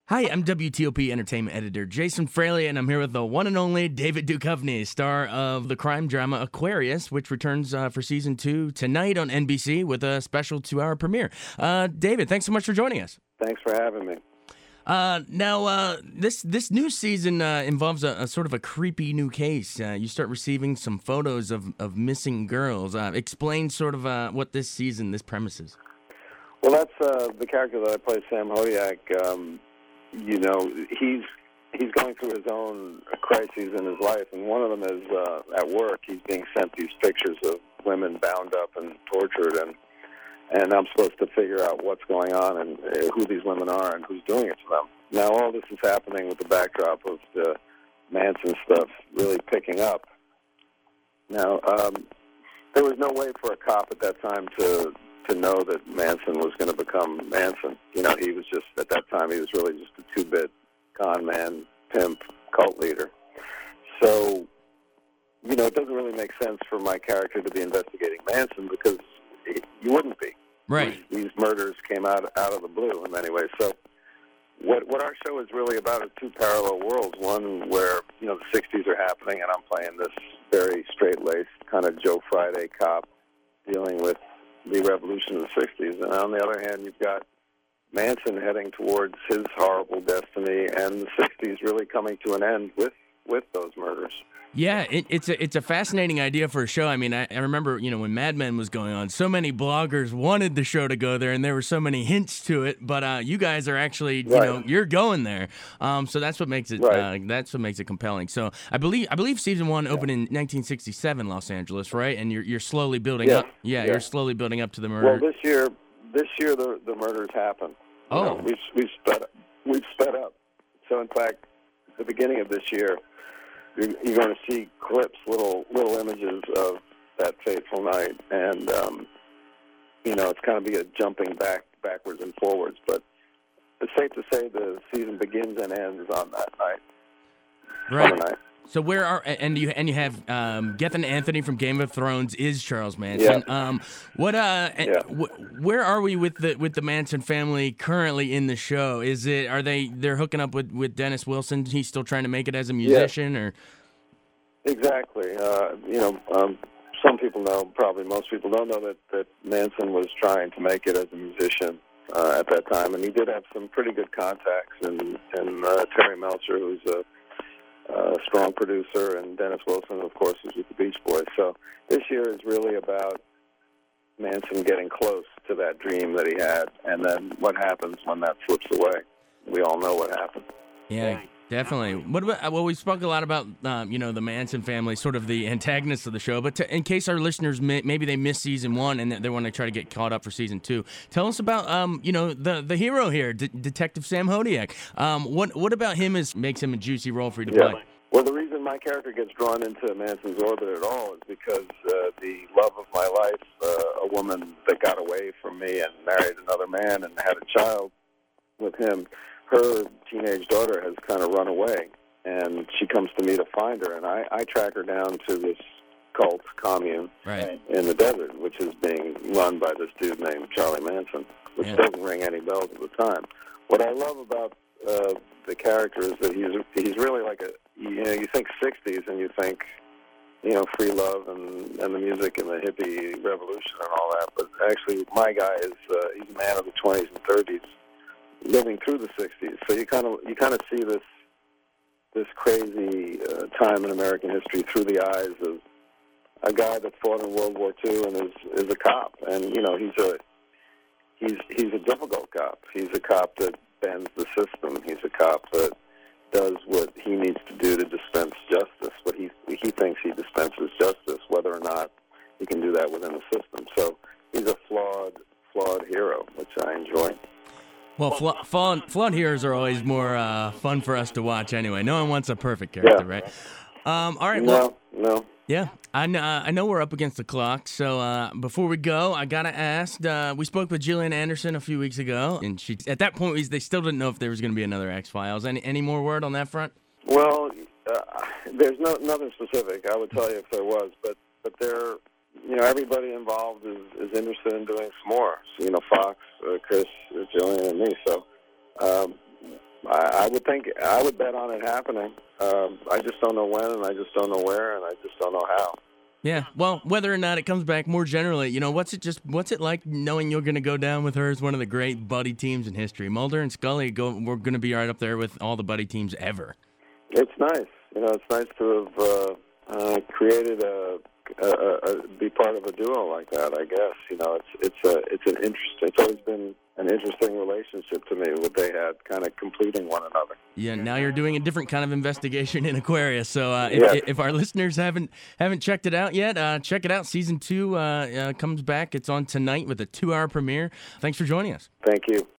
Hi, I'm WTOP Entertainment Editor Jason Fraley, and I'm here with the one and only David Duchovny, star of the crime drama Aquarius, which returns for Season 2 tonight on NBC with a special 2-hour premiere. David, thanks so much for joining us. Thanks for having me. This new season involves a sort of a creepy new case. You start receiving some photos of missing girls. Explain sort of what this premise is. Well, that's the character that I play, Sam Hodiak. He's going through his own crises in his life, and one of them is at work. He's being sent these pictures of women bound up and tortured, and I'm supposed to figure out what's going on and who these women are and who's doing it to them. Now, all this is happening with the backdrop of the Manson stuff really picking up. Now, there was no way for a cop at that time to know that Manson was going to become Manson. He was just, at that time, he was really just a two-bit con man, pimp, cult leader. So, it doesn't really make sense for my character to be investigating Manson because you wouldn't be. Right. These murders came out of the blue in many ways. So what our show is really about is two parallel worlds. One where, the 60s are happening, and I'm playing this very straight-laced kind of Joe Friday cop dealing with the revolution of the 60s. And on the other hand, you've got Manson heading towards his horrible destiny, and the 60s really coming to an end with those murders. Yeah, it's a fascinating idea for a show. I mean, I remember, when Mad Men was going on, so many bloggers wanted the show to go there, and there were so many hints to it. But you guys are actually, you're going there. So that's what makes it compelling. So I believe season 1 opened in 1967, Los Angeles, right? And you're slowly building up. Yeah, you're slowly building up to the murder. Well, this year the murders happen. We've sped up. So in fact, at the beginning of this year, you're going to see clips, little images of that fateful night, and it's kind of be a jumping backwards and forwards. But it's safe to say the season begins and ends on that night. Right. Summer night. So where are you have Gethin Anthony from Game of Thrones is Charles Manson. Yeah. Where are we with the Manson family currently in the show? They're hooking up with Dennis Wilson? He's still trying to make it as a musician, or? Exactly. Some people know, probably most people don't know that Manson was trying to make it as a musician at that time, and he did have some pretty good contacts in Terry Melcher, who's a strong producer, and Dennis Wilson, of course, is with the Beach Boys. So this year is really about Manson getting close to that dream that he had, and then what happens when that slips away. We all know what happened. Yeah, definitely. What about? Well, we spoke a lot about the Manson family, sort of the antagonists of the show. But in case our listeners maybe they missed season 1 and they want to try to get caught up for season 2, tell us about the hero here, Detective Sam Hodiak. What about him makes him a juicy role for you to play? Well, the reason my character gets drawn into Manson's orbit at all is because the love of my life, a woman that got away from me and married another man and had a child with him, her teenage daughter has kind of run away, and she comes to me to find her, and I track her down to this cult commune in the desert, which is being run by this dude named Charlie Manson, which doesn't ring any bells at the time. What I love about the character is that he's really like you think 60s and you think, free love and the music and the hippie revolution and all that, but actually my guy is he's a man of the 20s and 30s living through the 60s. So you kind of see this crazy time in American history through the eyes of a guy that fought in World War II and is a cop, and he's a difficult cop. He's a cop that bends the system. He's a cop that does what he needs to do to dispense justice. What he thinks he dispenses justice, whether or not he can do that within the system. So he's a flawed hero, which I enjoy. Well, flawed heroes are always more fun for us to watch anyway. No one wants a perfect character, right? All right. No. Yeah, I know we're up against the clock, so before we go, I gotta ask. We spoke with Gillian Anderson a few weeks ago, and at that point they still didn't know if there was going to be another X-Files. Any more word on that front? Well, there's nothing specific. I would tell you if there was, but there, everybody involved is interested in doing some more. So, Fox, Chris, Gillian, and me. So I would think, I would bet on it happening. I just don't know when, and I just don't know where, and I just don't know how. Yeah, well, whether or not it comes back more generally, what's it like knowing you're going to go down with her as one of the great buddy teams in history? Mulder and Scully we're going to be right up there with all the buddy teams ever. It's nice. It's nice to have created be part of a duo like that. I guess it's always been an interesting relationship to me. What they had, kind of completing one another. Yeah, now you're doing a different kind of investigation in Aquarius. So if our listeners haven't checked it out yet, check it out. Season 2 comes back. It's on tonight with a 2-hour premiere. Thanks for joining us. Thank you.